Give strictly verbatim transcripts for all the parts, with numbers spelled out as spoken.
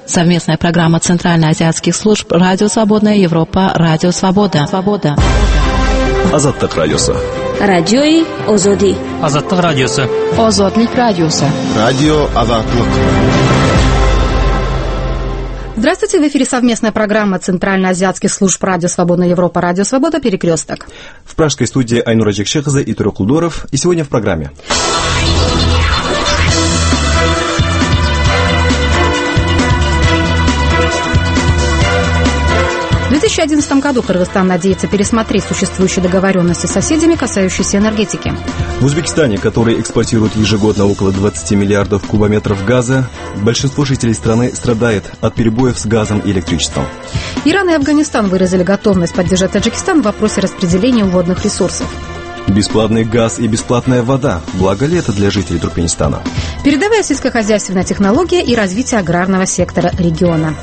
Совместная программа Центральноазиатских служб «Радио Свободная Европа», «Радио Свобода». Свобода. Азаттык радиосы. Радиои Озоди. Азаттык радиосы. Озодлик радиосы. Радио Азаттык. Здравствуйте, в эфире совместная программа Центральноазиатских служб «Радио Свободная Европа», «Радио Свобода», «Перекресток». В пражской студии Айнура Джекшехза и Турек Кулдоров. И сегодня в программе. В две тысячи одиннадцатом году Кыргызстан надеется пересмотреть существующие договоренности с соседями, касающиеся энергетики. В Узбекистане, который экспортирует ежегодно около двадцати миллиардов кубометров газа, большинство жителей страны страдает от перебоев с газом и электричеством. Иран и Афганистан выразили готовность поддержать Таджикистан в вопросе распределения водных ресурсов. Бесплатный газ и бесплатная вода. Благо ли это для жителей Туркменистана? Передовая сельскохозяйственная технология и развитие аграрного сектора региона.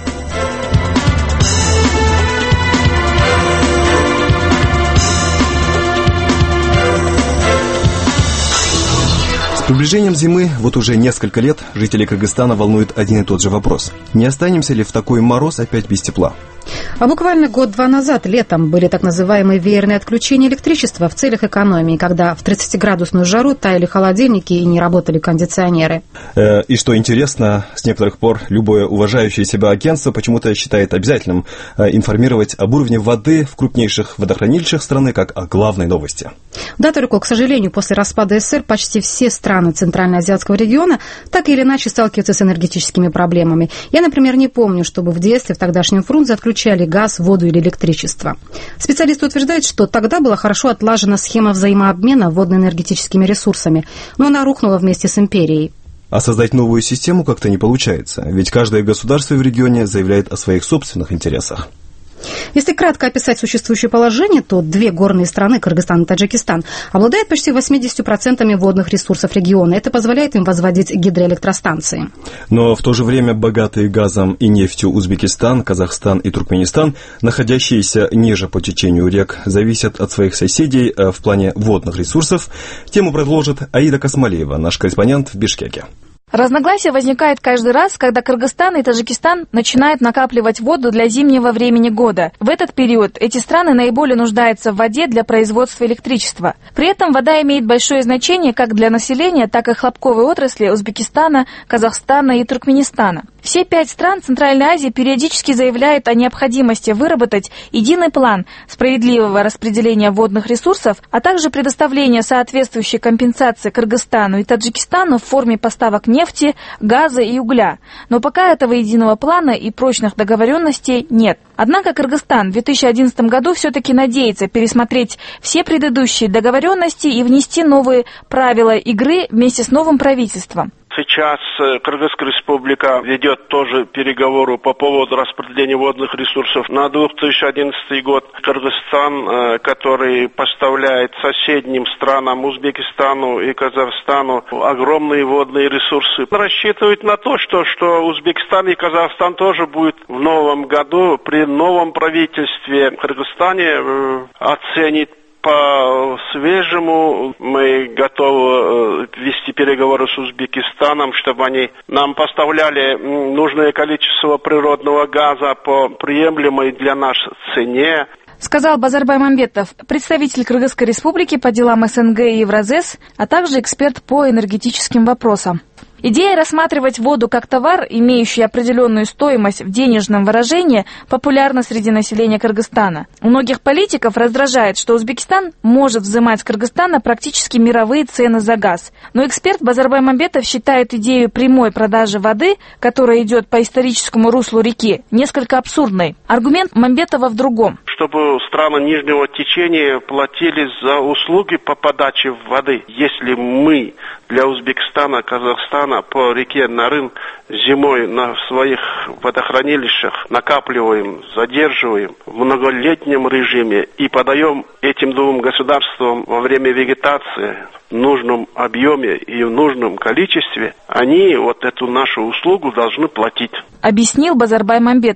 С приближением зимы вот уже несколько лет жители Кыргызстана волнует один и тот же вопрос. Не останемся ли в такой мороз опять без тепла? А буквально год-два назад, летом, были так называемые веерные отключения электричества в целях экономии, когда в тридцатиградусную жару таяли холодильники и не работали кондиционеры. Э, и что интересно, с некоторых пор любое уважающее себя агентство почему-то считает обязательным э, информировать об уровне воды в крупнейших водохранилищах страны как о главной новости. Да, только, к сожалению, после распада СССР почти все страны Центральноазиатского региона так или иначе сталкиваются с энергетическими проблемами. Я, например, не помню, чтобы в детстве в тогдашнем Фрунзе отключали газ, воду или электричество. Специалисты утверждают, что тогда была хорошо отлажена схема взаимообмена водно-энергетическими ресурсами, но она рухнула вместе с империей. А создать новую систему как-то не получается, ведь каждое государство в регионе заявляет о своих собственных интересах. Если кратко описать существующее положение, то две горные страны, Кыргызстан и Таджикистан, обладают почти восемьдесят процентов водных ресурсов региона. Это позволяет им возводить гидроэлектростанции. Но в то же время богатые газом и нефтью Узбекистан, Казахстан и Туркменистан, находящиеся ниже по течению рек, зависят от своих соседей в плане водных ресурсов. Тему продолжит Аида Касмалиева, наш корреспондент в Бишкеке. Разногласия возникают каждый раз, когда Кыргызстан и Таджикистан начинают накапливать воду для зимнего времени года. В этот период эти страны наиболее нуждаются в воде для производства электричества. При этом вода имеет большое значение как для населения, так и хлопковой отрасли Узбекистана, Казахстана и Туркменистана. Все пять стран Центральной Азии периодически заявляют о необходимости выработать единый план справедливого распределения водных ресурсов, а также предоставления соответствующей компенсации Кыргызстану и Таджикистану в форме поставок нефти, газа и угля. Но пока этого единого плана и прочных договоренностей нет. Однако Кыргызстан в две тысячи одиннадцатом году все-таки надеется пересмотреть все предыдущие договоренности и внести новые правила игры вместе с новым правительством. Сейчас Кыргызская республика ведет тоже переговоры по поводу распределения водных ресурсов на две тысячи одиннадцатый год. Кыргызстан, который поставляет соседним странам Узбекистану и Казахстану огромные водные ресурсы, рассчитывает на то, что, что Узбекистан и Казахстан тоже будут в новом году при новом правительстве в Кыргызстане оценить по-свежему. Мы готовы вести переговоры с Узбекистаном, чтобы они нам поставляли нужное количество природного газа по приемлемой для нас цене. Сказал Базарбай Мамбетов, представитель Кыргызской республики по делам СНГ и Евразес, а также эксперт по энергетическим вопросам. Идея рассматривать воду как товар, имеющий определенную стоимость в денежном выражении, популярна среди населения Кыргызстана. Многих политиков раздражает, что Узбекистан может взимать с Кыргызстана практически мировые цены за газ. Но эксперт Базарбай Мамбетов считает идею прямой продажи воды, которая идет по историческому руслу реки, несколько абсурдной. Аргумент Мамбетова в другом. Чтобы страны нижнего течения платили за услуги по подаче воды. Если мы для Узбекистана, Казахстана по реке Нарын зимой на своих водохранилищах накапливаем, задерживаем в многолетнем режиме и подаем этим двум государствам во время вегетации в нужном объеме и в нужном количестве, они вот эту нашу услугу должны платить. Объяснил Базарбай Мамбетов.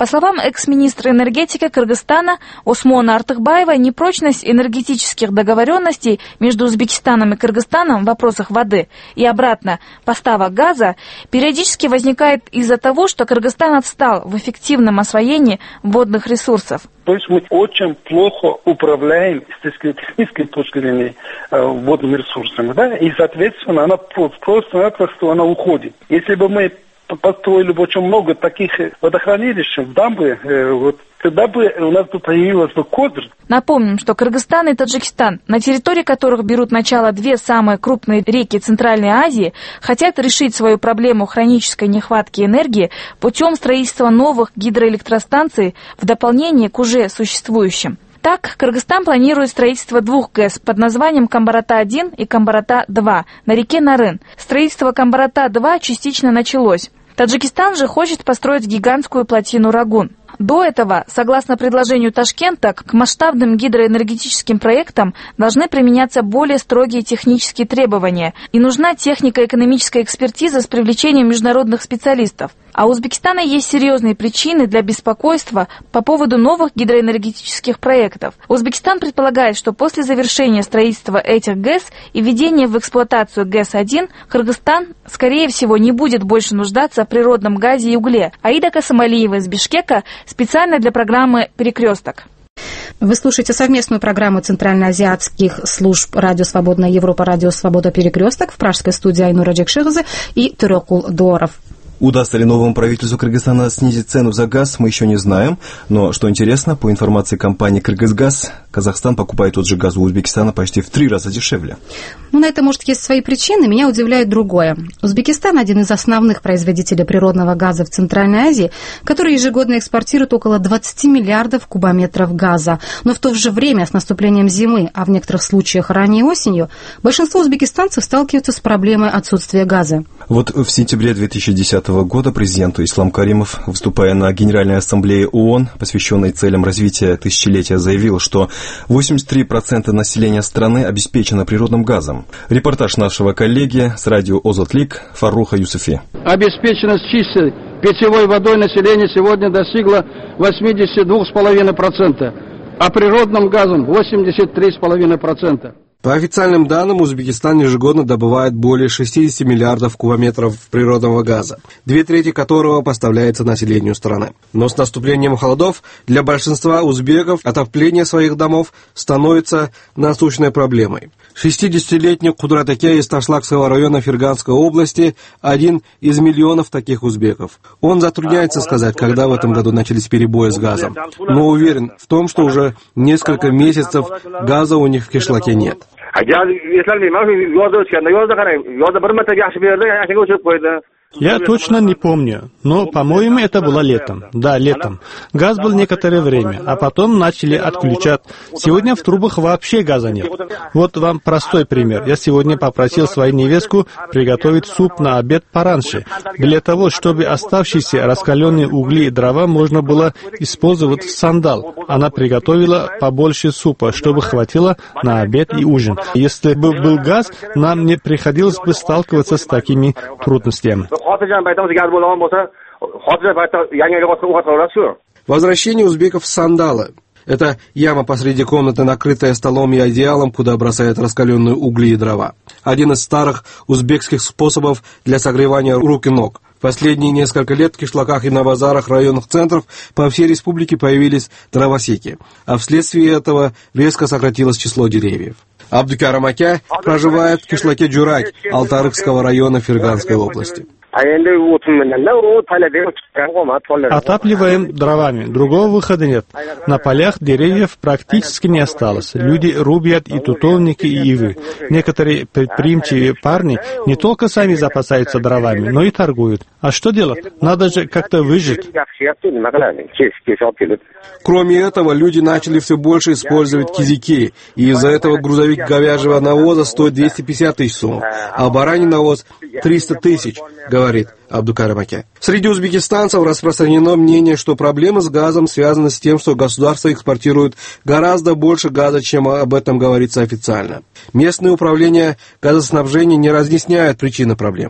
По словам экс-министра энергетики Кыргызстана Осмона Артыкбаева, непрочность энергетических договоренностей между Узбекистаном и Кыргызстаном в вопросах воды и обратно поставок газа периодически возникает из-за того, что Кыргызстан отстал в эффективном освоении водных ресурсов. То есть мы очень плохо управляем с технической точки зрения водными ресурсами, да, и, соответственно, она просто-напросто она уходит. Если бы мы построили бы очень много таких водохранилищ, дамбы, вот, тогда бы у нас бы появилась бы Кодр. Напомним, что Кыргызстан и Таджикистан, на территории которых берут начало две самые крупные реки Центральной Азии, хотят решить свою проблему хронической нехватки энергии путем строительства новых гидроэлектростанций в дополнение к уже существующим. Так, Кыргызстан планирует строительство двух ГЭС под названием Камбарата-один и Камбарата-два на реке Нарын. Строительство Камбарата-два частично началось. Таджикистан же хочет построить гигантскую плотину Рагун. До этого, согласно предложению Ташкента, к масштабным гидроэнергетическим проектам должны применяться более строгие технические требования, и нужна технико-экономическая экспертиза с привлечением международных специалистов. А у Узбекистана есть серьезные причины для беспокойства по поводу новых гидроэнергетических проектов. Узбекистан предполагает, что после завершения строительства этих ГЭС и введения в эксплуатацию ГЭС один, Кыргызстан, скорее всего, не будет больше нуждаться в природном газе и угле. Аида Касымалиева из Бишкека специально для программы «Перекресток». Вы слушаете совместную программу центральноазиатских служб «Радио Свободная Европа», «Радио Свобода. Перекресток» в пражской студии Айнура Джекширзе и Турекул Дуоров. Удастся ли новому правительству Кыргызстана снизить цену за газ, мы еще не знаем. Но, что интересно, по информации компании «Кыргызгаз», Казахстан покупает тот же газ у Узбекистана почти в три раза дешевле. Ну, на это, может, есть свои причины. Меня удивляет другое. Узбекистан – один из основных производителей природного газа в Центральной Азии, который ежегодно экспортирует около двадцать миллиардов кубометров газа. Но в то же время, с наступлением зимы, а в некоторых случаях ранней осенью, большинство узбекистанцев сталкиваются с проблемой отсутствия газа. Вот в сентябре две тысячи десятого года президент Ислам Каримов, выступая на Генеральной Ассамблее ООН, посвященной целям развития тысячелетия, заявил, что восемьдесят три процента населения страны обеспечено природным газом. Репортаж нашего коллеги с радио Озотлик Фарруха Юсуфи. Обеспеченность чистой питьевой водой населения сегодня достигла восемьдесят два целых пять десятых процента, а природным газом восемьдесят три целых пять десятых процента. По официальным данным, Узбекистан ежегодно добывает более шестьдесят миллиардов кубометров природного газа, две трети которого поставляется населению страны. Но с наступлением холодов для большинства узбеков отопление своих домов становится насущной проблемой. шестидесятилетний Кудратаке из Ташлакского района Ферганской области – один из миллионов таких узбеков. Он затрудняется сказать, когда в этом году начались перебои с газом, но уверен в том, что уже несколько месяцев газа у них в кишлаке нет. Я точно не помню, но, по-моему, это было летом. Да, летом. Газ был некоторое время, а потом начали отключать. Сегодня в трубах вообще газа нет. Вот вам простой пример. Я сегодня попросил свою невестку приготовить суп на обед пораньше. Для того, чтобы оставшиеся раскаленные угли и дрова можно было использовать в сандал. Она приготовила побольше супа, чтобы хватило на обед и ужин. Если бы был газ, нам не приходилось бы сталкиваться с такими трудностями. Возвращение узбеков в сандалы. Это яма посреди комнаты, накрытая столом и одеялом, куда бросают раскаленные угли и дрова. Один из старых узбекских способов для согревания рук и ног. В последние несколько лет в кишлаках и на базарах районных центров по всей республике появились дровосеки, а вследствие этого резко сократилось число деревьев. Абдукарам Аке проживает в кишлаке Джурак Алтарыкского района Ферганской области. Отапливаем дровами. Другого выхода нет. На полях деревьев практически не осталось. Люди рубят и тутовники, и ивы. Некоторые предприимчивые парни не только сами запасаются дровами, но и торгуют. А что делать? Надо же как-то выжить. Кроме этого, люди начали все больше использовать кизики, и из-за этого грузовик говяжьего навоза стоит двести пятьдесят тысяч сом, а бараний навоз триста тысяч, говорит Абдукарам Аке. Среди узбекистанцев распространено мнение, что проблемы с газом связаны с тем, что государство экспортирует гораздо больше газа, чем об этом говорится официально. Местное управление газоснабжения не разъясняет причины проблемы.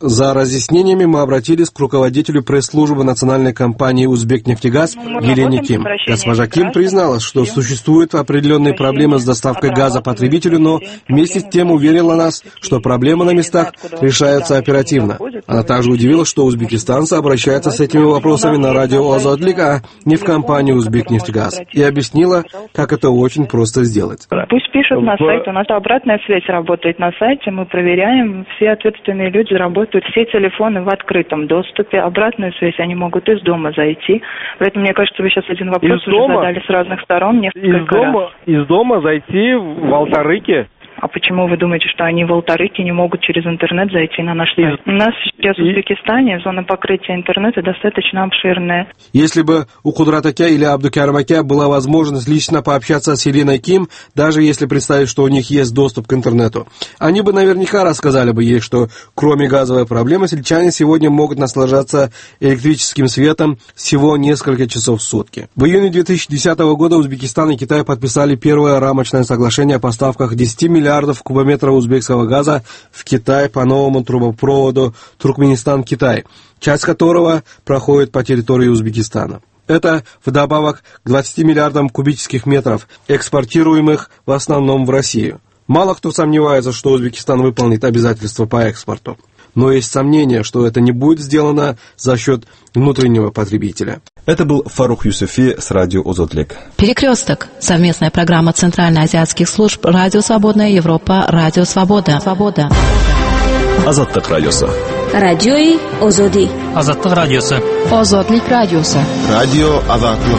За разъяснениями мы обратились к руководителю пресс-службы национальной компании «Узбекнефтегаз» Елене Ким. Госпожа Ким призналась, что существуют определенные проблемы с доставкой газа потребителю, но вместе с тем уверила нас, что проблемы на местах решаются оперативно. Она также удивилась, что узбекистанцы обращаются с этими вопросами на радио «Озодлик», а не в компанию «Узбекнефтегаз», и объяснила, как это очень просто сделать. Пусть пишут на сайт, у нас обратная связь работает на сайте, мы проверяем, все ответственные люди работают. Все телефоны в открытом доступе, обратную связь они могут из дома зайти. Поэтому, мне кажется, вы сейчас один вопрос из уже дома? задали с разных сторон несколько из дома, раз. Из дома зайти в Алтарыке? А почему вы думаете, что они в Алтарыке не могут через интернет зайти на наш сайт? У нас сейчас в Узбекистане зона покрытия интернета достаточно обширная. Если бы у Кудратаке или Абдукармаке была возможность лично пообщаться с Еленой Ким, даже если представить, что у них есть доступ к интернету, они бы наверняка рассказали бы ей, что кроме газовой проблемы, сельчане сегодня могут наслаждаться электрическим светом всего несколько часов в сутки. В июне две тысячи десятого года Узбекистан и Китай подписали первое рамочное соглашение о поставках десяти миллиардов кубометров узбекского газа в Китай по новому трубопроводу Туркменистан-Китай, часть которого проходит по территории Узбекистана. Это вдобавок к двадцати миллиардам кубических метров, экспортируемых в основном в Россию. Мало кто сомневается, что Узбекистан выполнит обязательства по экспорту. Но есть сомнение, что это не будет сделано за счет внутреннего потребителя. Это был Фарух Юсуфи с радио «Озодлик». «Перекресток» — совместная программа Центральноазиатских служб «Радио Свободная Европа», «Радио Свобода». Свобода. Азаттык радиосы. Радиои Озоди. Азаттык радиосы. Озодлик радиосы. Радио Азаттык.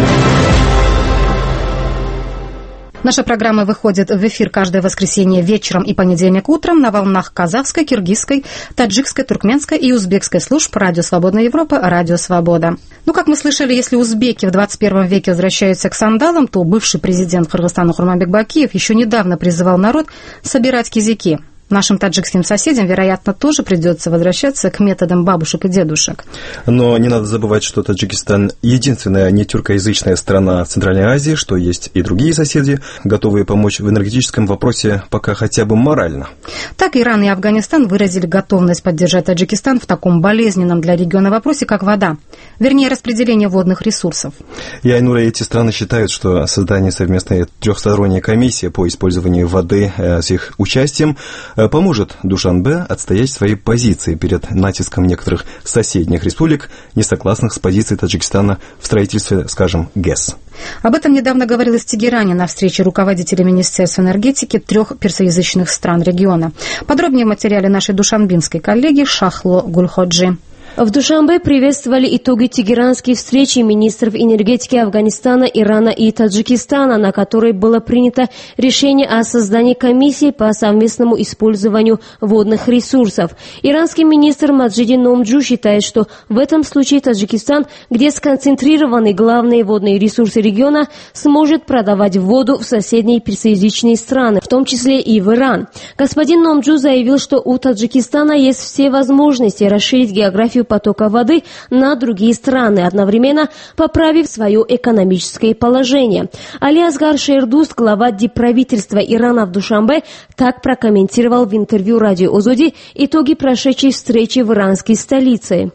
Наша программа выходит в эфир каждое воскресенье вечером и понедельник утром на волнах казахской, киргизской, таджикской, туркменской и узбекской служб «Радио Свободная Европа», «Радио Свобода». Ну, как мы слышали, если узбеки в двадцать первом веке возвращаются к сандалам, то бывший президент Кыргызстана Хурманбек Бакиев еще недавно призывал народ собирать кизяки. Нашим таджикским соседям, вероятно, тоже придется возвращаться к методам бабушек и дедушек. Но не надо забывать, что Таджикистан единственная не тюркоязычная страна в Центральной Азии, что есть и другие соседи, готовые помочь в энергетическом вопросе пока хотя бы морально. Так Иран и Афганистан выразили готовность поддержать Таджикистан в таком болезненном для региона вопросе, как вода, вернее, распределение водных ресурсов. И, Айнура, эти страны считают, что создание совместной трехсторонней комиссии по использованию воды с их участием поможет Душанбе отстоять свои позиции перед натиском некоторых соседних республик, не согласных с позицией Таджикистана в строительстве, скажем, ГЭС. Об этом недавно говорилось в Тегеране на встрече руководителей Министерства энергетики трех персоязычных стран региона. Подробнее в материале нашей душанбинской коллеги Шахло Гульходжи. В Душанбе приветствовали итоги тегеранской встречи министров энергетики Афганистана, Ирана и Таджикистана, на которой было принято решение о создании комиссии по совместному использованию водных ресурсов. Иранский министр Маджиди Номджу считает, что в этом случае Таджикистан, где сконцентрированы главные водные ресурсы региона, сможет продавать воду в соседние персоязычные страны, в том числе и в Иран. Господин Номджу заявил, что у Таджикистана есть все возможности расширить географию потока воды на другие страны, одновременно поправив свое экономическое положение. Али Асгар Шердуст, глава дипправительства Ирана в Душанбе, так прокомментировал в интервью радио Озоди итоги прошедшей встречи в иранской столице.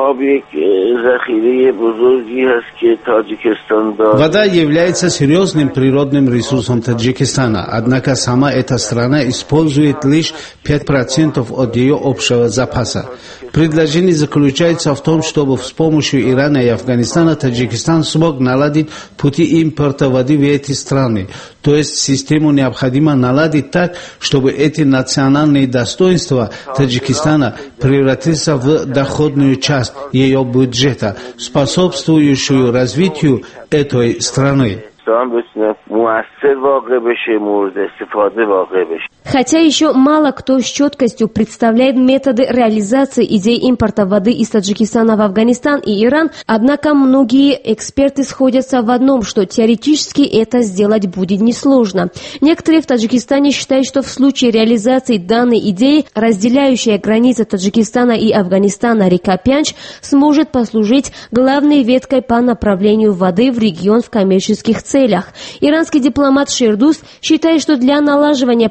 Вода является серьезным природным ресурсом Таджикистана, однако сама эта страна использует лишь пять процентов от ее общего запаса. Предложение заключается в том, чтобы с помощью Ирана и Афганистана Таджикистан смог наладить пути импорта воды в эти страны. То есть систему необходимо наладить так, чтобы эти национальные достоинства Таджикистана превратились в доходную часть ее бюджета, способствующую развитию этой страны. Хотя еще мало кто с четкостью представляет методы реализации идей импорта воды из Таджикистана в Афганистан и Иран, однако многие эксперты сходятся в одном, что теоретически это сделать будет несложно. Некоторые в Таджикистане считают, что в случае реализации данной идеи разделяющая границы Таджикистана и Афганистана река Пянч сможет послужить главной веткой по направлению воды в регион в коммерческих целях. Иранский дипломат Шердус считает, что для налаживания поставок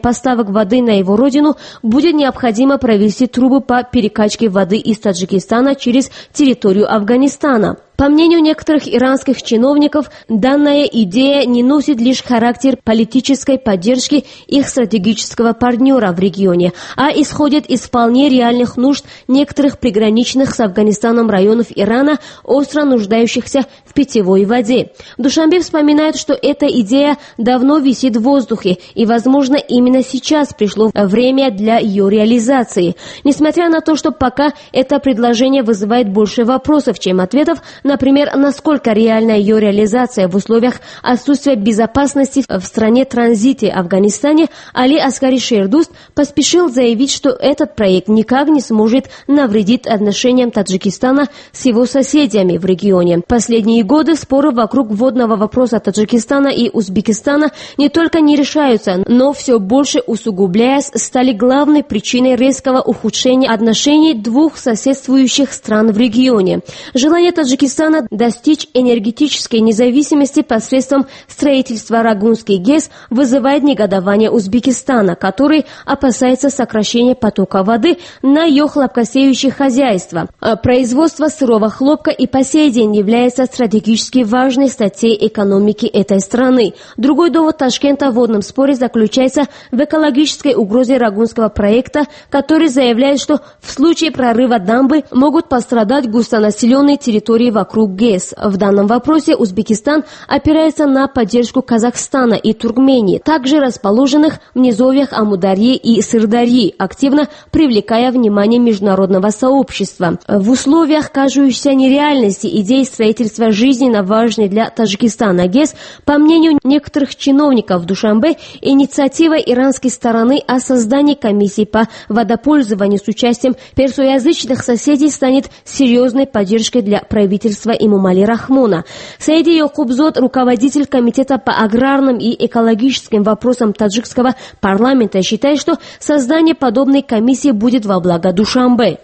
поставок воды на его родину, будет необходимо провести трубы по перекачке воды из Таджикистана через территорию Афганистана. По мнению некоторых иранских чиновников, данная идея не носит лишь характер политической поддержки их стратегического партнера в регионе, а исходит из вполне реальных нужд некоторых приграничных с Афганистаном районов Ирана, остро нуждающихся в питьевой воде. В Душанбе вспоминают, что эта идея давно висит в воздухе, и, возможно, именно сейчас пришло время для ее реализации. Несмотря на то, что пока это предложение вызывает больше вопросов, чем ответов, например, насколько реальна ее реализация в условиях отсутствия безопасности в стране-транзите Афганистане, Али Аскари Шердуст поспешил заявить, что этот проект никак не сможет навредить отношениям Таджикистана с его соседями в регионе. Последние годы споры вокруг водного вопроса Таджикистана и Узбекистана не только не решаются, но все больше усугубляясь, стали главной причиной резкого ухудшения отношений двух соседствующих стран в регионе. Желание Таджикистана достичь энергетической независимости посредством строительства Рагунской ГЭС вызывает негодование Узбекистана, который опасается сокращения потока воды на ее хлопкосеющие хозяйства. Производство сырого хлопка и по сей день является стратегически важной статьей экономики этой страны. Другой довод Ташкента в водном споре заключается в экологической угрозе Рагунского проекта, который заявляет, что в случае прорыва дамбы могут пострадать густонаселенные территории вокруг ГЭС. В данном вопросе Узбекистан опирается на поддержку Казахстана и Туркмении, также расположенных в низовьях Амударьи и Сырдарьи, активно привлекая внимание международного сообщества. В условиях кажущейся нереальности идеи строительства жизненно важной для Таджикистана ГЭС, по мнению некоторых чиновников в Душанбе, инициатива иранской стороны о создании комиссии по водопользованию с участием персоязычных соседей станет серьезной поддержкой для правительства Имомали Рахмона. Саиди Йокубзод, руководитель комитета по аграрным и экологическим вопросам таджикского парламента, считает, что создание подобной комиссии будет во благо Душанбе.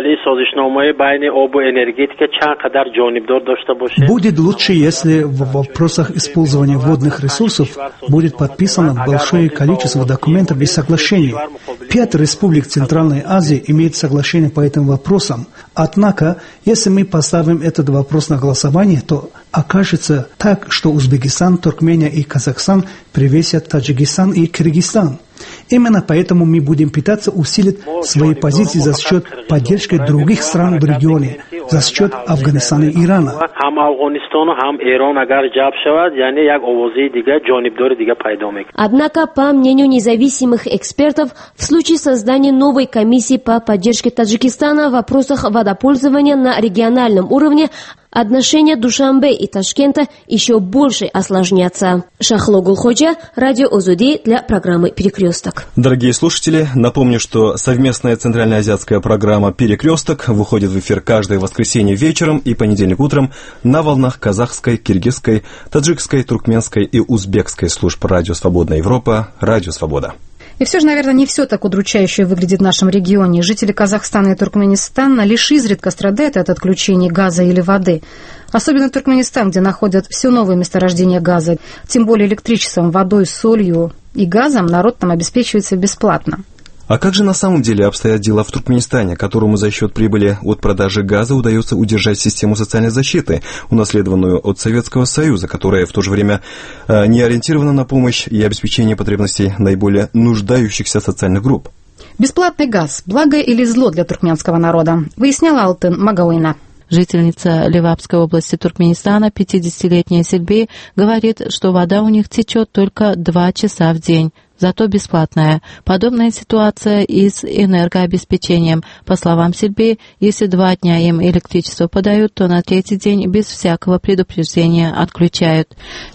Будет лучше, если в вопросах использования водных ресурсов будет подписано большое количество документов и соглашений. Пять республик Центральной Азии имеют соглашение по этим вопросам. Однако, если мы поставим этот вопрос на голосование, то окажется так, что Узбекистан, Туркмения и Казахстан превесят Таджикистан и Кыргызстан. Именно поэтому мы будем пытаться усилить свои позиции за счет поддержки других стран в регионе, за счет Афганистана и Ирана. Однако, по мнению независимых экспертов, в случае создания новой комиссии по поддержке Таджикистана в вопросах водопользования на региональном уровне, отношения Душанбе и Ташкента еще больше осложнятся. Шахло Гулходжа, радио Озуди для программы «Перекресток». Дорогие слушатели, напомню, что совместная центральноазиатская программа «Перекресток» выходит в эфир каждое воскресенье вечером и понедельник утром на волнах казахской, киргизской, таджикской, туркменской и узбекской служб радио «Свободная Европа», радио «Свобода». И все же, наверное, не все так удручающе выглядит в нашем регионе. Жители Казахстана и Туркменистана лишь изредка страдают от отключений газа или воды. Особенно Туркменистан, где находят все новые месторождения газа. Тем более электричеством, водой, солью и газом народ там обеспечивается бесплатно. А как же на самом деле обстоят дела в Туркменистане, которому за счет прибыли от продажи газа удается удержать систему социальной защиты, унаследованную от Советского Союза, которая в то же время э, не ориентирована на помощь и обеспечение потребностей наиболее нуждающихся социальных групп? Бесплатный газ – благо или зло для туркменского народа, выясняла Алтын Магауина. Жительница Левапской области Туркменистана, пятидесятилетняя Сельби, говорит, что вода у них течет только два часа в день, зато бесплатная. Подобная ситуация и с энергообеспечением. По словам Сельби, если два дня им электричество подают, то на третий день без всякого предупреждения отключают.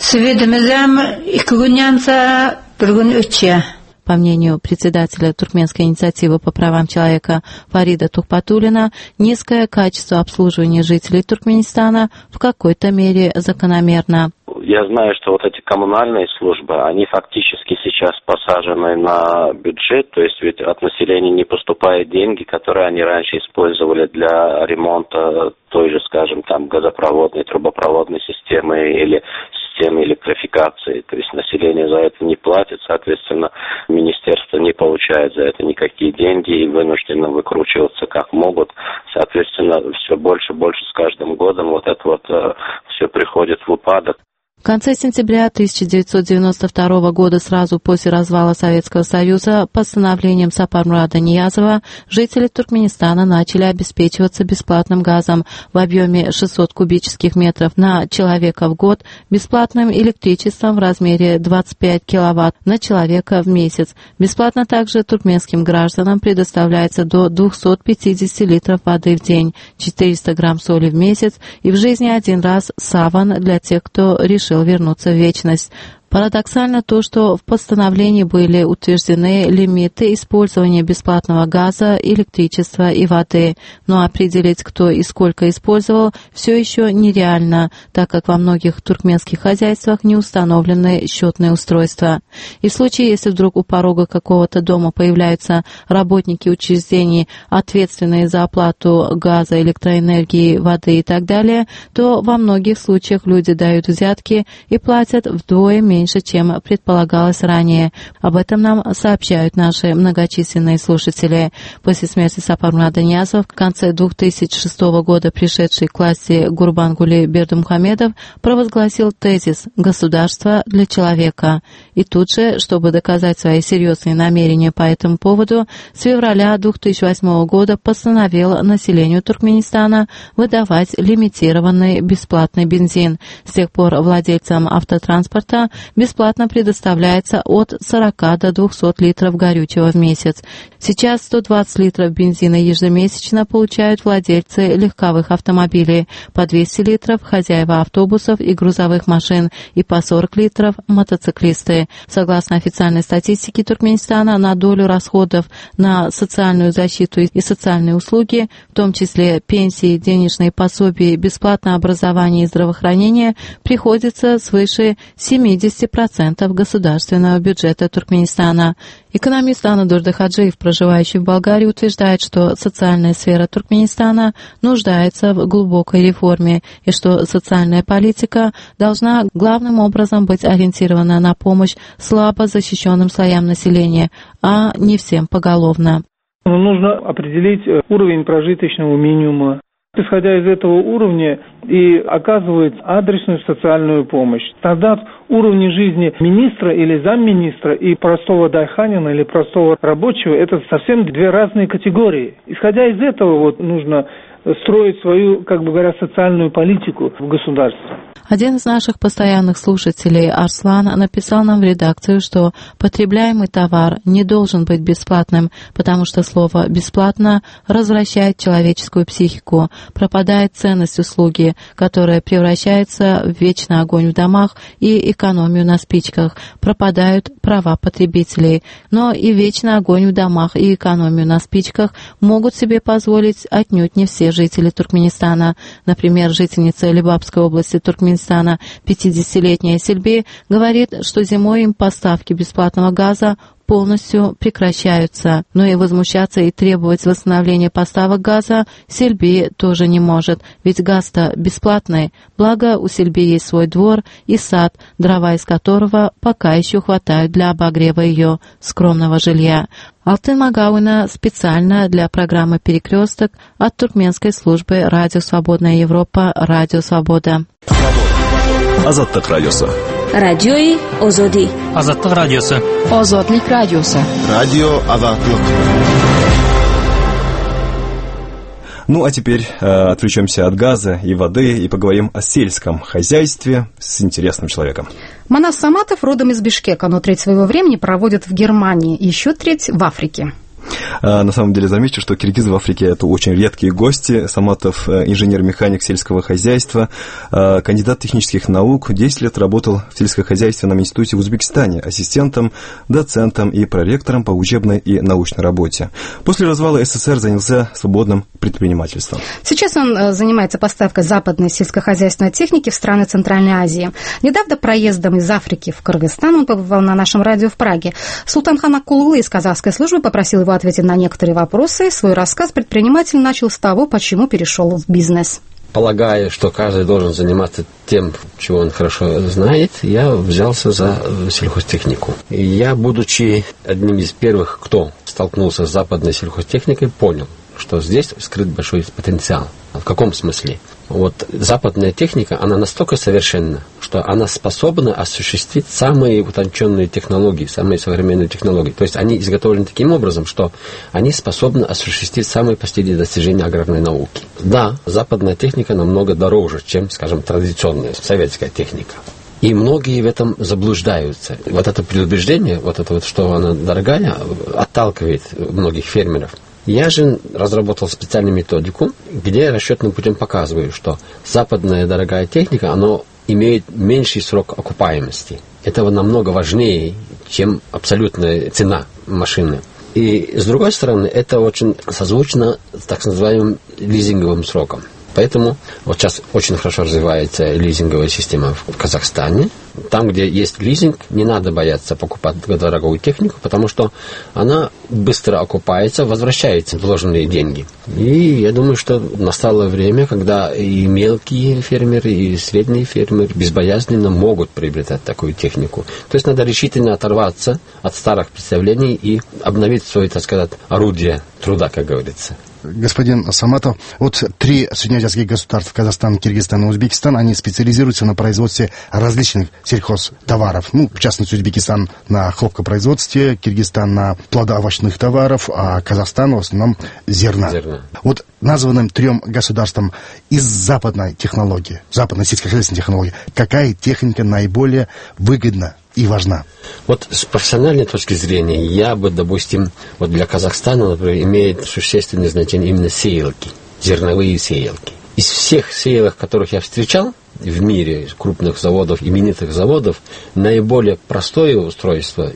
По мнению председателя Туркменской инициативы по правам человека Фарида Тухпатулина, низкое качество обслуживания жителей Туркменистана в какой-то мере закономерно. Я знаю, что вот эти коммунальные службы, они фактически сейчас посажены на бюджет, то есть ведь от населения не поступают деньги, которые они раньше использовали для ремонта той же, скажем, там газопроводной, трубопроводной системы или системы электрификации. То есть население за это не платит, соответственно, министерство не получает за это никакие деньги и вынуждено выкручиваться как могут. Соответственно, все больше и больше с каждым годом вот это вот э, все приходит в упадок. В конце сентября тысяча девятьсот девяносто второго года, сразу после развала Советского Союза, постановлением Сапармурада Ниязова жители Туркменистана начали обеспечиваться бесплатным газом в объеме шестьсот кубических метров на человека в год, бесплатным электричеством в размере двадцать пять киловатт на человека в месяц. Бесплатно также туркменским гражданам предоставляется до двухсот пятидесяти литров воды в день, четыреста грамм соли в месяц и в жизни один раз саван для тех, кто решил вернуться в вечность. Парадоксально то, что в постановлении были утверждены лимиты использования бесплатного газа, электричества и воды, но определить, кто и сколько использовал, все еще нереально, так как во многих туркменских хозяйствах не установлены счетные устройства. И в случае, если вдруг у порога какого-то дома появляются работники учреждений, ответственные за оплату газа, электроэнергии, воды и так далее, то во многих случаях люди дают взятки и платят вдвое меньше, меньше, чем предполагалось ранее. Об этом нам сообщают наши многочисленные слушатели. После смерти Сапармурада Ниязова в конце две тысячи шестого года пришедший к власти Гурбангули Бердымухамедов провозгласил тезис «Государство для человека». И тут же, чтобы доказать свои серьезные намерения по этому поводу, с февраля две тысячи восьмого года постановил населению Туркменистана выдавать лимитированный бесплатный бензин. С тех пор владельцам автотранспорта бесплатно предоставляется от сорока до двухсот литров горючего в месяц. Сейчас сто двадцать литров бензина ежемесячно получают владельцы легковых автомобилей, по двести литров хозяева автобусов и грузовых машин и по сорок литров мотоциклисты. Согласно официальной статистике Туркменистана, на долю расходов на социальную защиту и социальные услуги, в том числе пенсии, денежные пособия, бесплатное образование и здравоохранение, приходится свыше семидесяти процентов государственного бюджета Туркменистана. Экономист Анадур Дахаджиев, проживающий в Болгарии, утверждает, что социальная сфера Туркменистана нуждается в глубокой реформе и что социальная политика должна главным образом быть ориентирована на помощь слабо защищенным слоям населения, а не всем поголовно. Нужно определить уровень прожиточного минимума. Исходя из этого уровня и оказывает адресную социальную помощь. Тогда уровни жизни министра или замминистра и простого дайханина или простого рабочего – это совсем две разные категории. Исходя из этого вот нужно строить свою, как бы говоря, социальную политику в государстве. Один из наших постоянных слушателей, Арслан, написал нам в редакцию, что потребляемый товар не должен быть бесплатным, потому что слово «бесплатно» развращает человеческую психику, пропадает ценность услуги, которая превращается в вечный огонь в домах и экономию на спичках, пропадают права потребителей. Но и вечный огонь в домах и экономию на спичках могут себе позволить отнюдь не все жители Туркменистана. Например, жительница Лебапской области Туркменистана, пятидесятилетняя Сельби, говорит, что зимой им поставки бесплатного газа полностью прекращаются. Но и возмущаться и требовать восстановления поставок газа Сельби тоже не может, ведь газ-то бесплатный. Благо, у Сельби есть свой двор и сад, дрова из которого пока еще хватают для обогрева ее скромного жилья. Алтын Магауина специально для программы «Перекресток» от туркменской службы «Радио Свободная Европа» «Радио Свобода». Азаттык радиосы. Радиои Озоди. Азаттык радиосы. Озодлик радиосы. Радио Азаттык. Ну, а теперь э, отвлечемся от газа и воды и поговорим о сельском хозяйстве с интересным человеком. Манас Саматов родом из Бишкека, но треть своего времени проводит в Германии, еще треть в Африке. На самом деле замечу, что киргизы в Африке – это очень редкие гости. Саматов – инженер-механик сельского хозяйства, кандидат технических наук, десять лет работал в сельскохозяйственном институте в Узбекистане, ассистентом, доцентом и проректором по учебной и научной работе. После развала СССР занялся свободным предпринимательством. Сейчас он занимается поставкой западной сельскохозяйственной техники в страны Центральной Азии. Недавно проездом из Африки в Кыргызстан он побывал на нашем радио в Праге. Султанхан Акулулы из казахской службы попросил его ответить на некоторые вопросы. Свой рассказ предприниматель начал с того, почему перешел в бизнес. полагая, что каждый должен заниматься тем, чего он хорошо знает, я взялся за сельхозтехнику. И я, будучи одним из первых, кто столкнулся с западной сельхозтехникой, понял, что здесь скрыт большой потенциал. В каком смысле? Вот западная техника, она настолько совершенна, что она способна осуществить самые утонченные технологии, самые современные технологии. То есть они изготовлены таким образом, что они способны осуществить самые последние достижения аграрной науки. Да, западная техника намного дороже, чем, скажем, традиционная советская техника. И многие в этом заблуждаются. Вот это предубеждение, вот это вот, что она дорогая, отталкивает многих фермеров. Я же разработал специальную методику, где я расчетным путем показываю, что западная дорогая техника, она имеет меньший срок окупаемости. Это намного важнее, чем абсолютная цена машины. И, с другой стороны, это очень созвучно с так называемым лизинговым сроком. Поэтому вот сейчас очень хорошо развивается лизинговая система в Казахстане. Там, где есть лизинг, не надо бояться покупать дорогую технику, потому что она быстро окупается, возвращается вложенные деньги. И я думаю, что настало время, когда и мелкие фермеры, и средние фермеры безбоязненно могут приобретать такую технику. То есть надо решительно оторваться от старых представлений и обновить свое, так сказать, орудие труда, как говорится. Господин Саматов, вот три среднеазиатских государства, Казахстан, Киргизстан и Узбекистан, они специализируются на производстве различных сельхозтоваров. Ну, в частности, Узбекистан на хлопкопроизводстве, Киргизстан на плодоовощных товаров, а Казахстан в основном зерна. Зерна. Вот названным трем государствам из западной технологии, западной сельскохозяйственной технологии, какая техника наиболее выгодна и важна? Вот с профессиональной точки зрения, я бы, допустим, вот для Казахстана, например, имеет существенное значение именно сеялки, зерновые сеялки. Из всех сеялок, которых я встречал в мире, крупных заводов, именитых заводов, наиболее простое устройство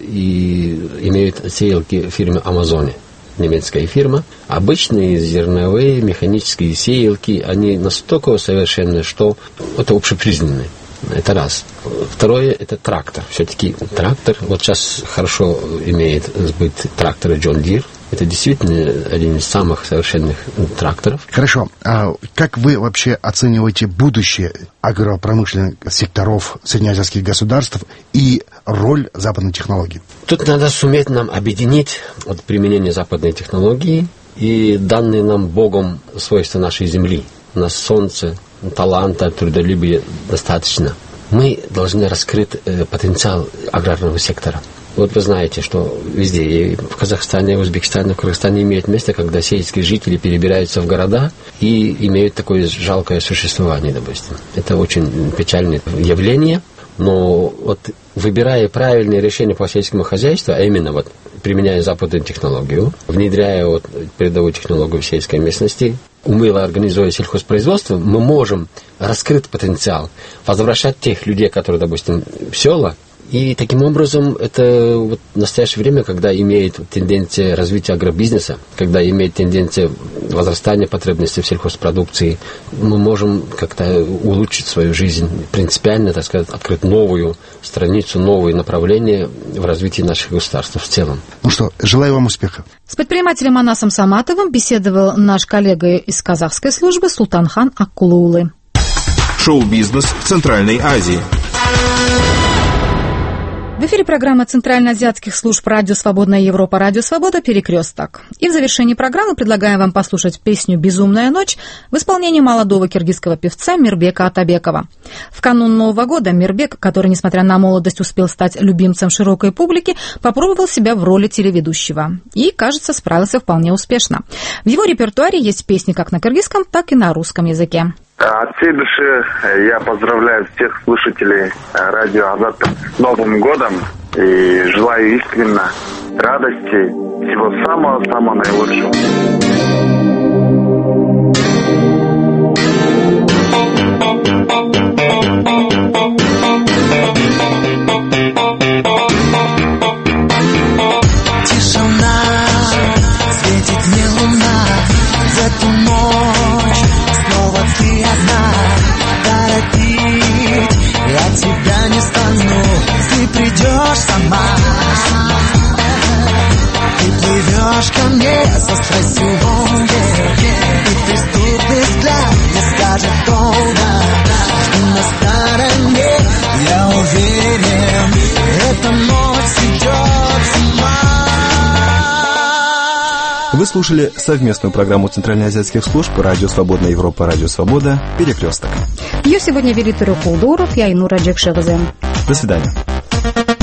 и имеют сеялки фирмы Амазоне. Немецкая фирма. Обычные зерновые механические сеялки, они настолько совершенны, что это общепризнанные. Это раз. Второе, это трактор. Все-таки трактор, вот сейчас хорошо имеет сбыт трактора John Deere. Это действительно один из самых совершенных тракторов. Хорошо. А как вы вообще оцениваете будущее агропромышленных секторов среднеазиатских государств и роль западной технологии? Тут надо суметь нам объединить вот, применение западной технологии и данные нам Богом свойства нашей земли. У нас солнце, таланта, трудолюбия достаточно. Мы должны раскрыть э, потенциал аграрного сектора. Вот вы знаете, что везде, и в Казахстане, и в Узбекистане, в Кыргызстане имеют место, когда сельские жители перебираются в города и имеют такое жалкое существование, допустим. Это очень печальное явление, но вот выбирая правильные решения по сельскому хозяйству, а именно вот применяя западную технологию, внедряя вот передовую технологию в сельской местности, умело организуя сельхозпроизводство, мы можем раскрыть потенциал, возвращать тех людей, которые, допустим, в села. И таким образом, это вот в настоящее время, когда имеет тенденция развития агробизнеса, когда имеет тенденция возрастания потребностей в сельхозпродукции, мы можем как-то улучшить свою жизнь, принципиально, так сказать, открыть новую страницу, новые направления в развитии наших государств в целом. Ну что, желаю вам успехов. С предпринимателем Анасом Саматовым беседовал наш коллега из казахской службы Султанхан Аккулуулы. Шоу-бизнес в Центральной Азии. В эфире программа Центральноазиатских служб «Радио Свободная Европа», «Радио Свобода», «Перекресток». И в завершении программы предлагаем вам послушать песню «Безумная ночь» в исполнении молодого киргизского певца Мирбека Атабекова. В канун Нового года Мирбек, который, несмотря на молодость, успел стать любимцем широкой публики, попробовал себя в роли телеведущего. И, кажется, справился вполне успешно. В его репертуаре есть песни как на киргизском, так и на русском языке. От всей души я поздравляю всех слушателей радио Азат с Новым годом и желаю искренне радости, всего самого-самого наилучшего. Тишина, светит мне луна, в эту ночь снова ты одна. Торопить я тебя не стану, ты придешь сама. Ты плывешь ко мне со страстью волны, и преступный взгляд не скажет, кто слушали совместную программу центральноазиатских служб «Радио Свободная Европа», «Радио Свобода», «Перекресток». Ее сегодня вели Турек Улдуров, я Инура Джекшевзе. До свидания.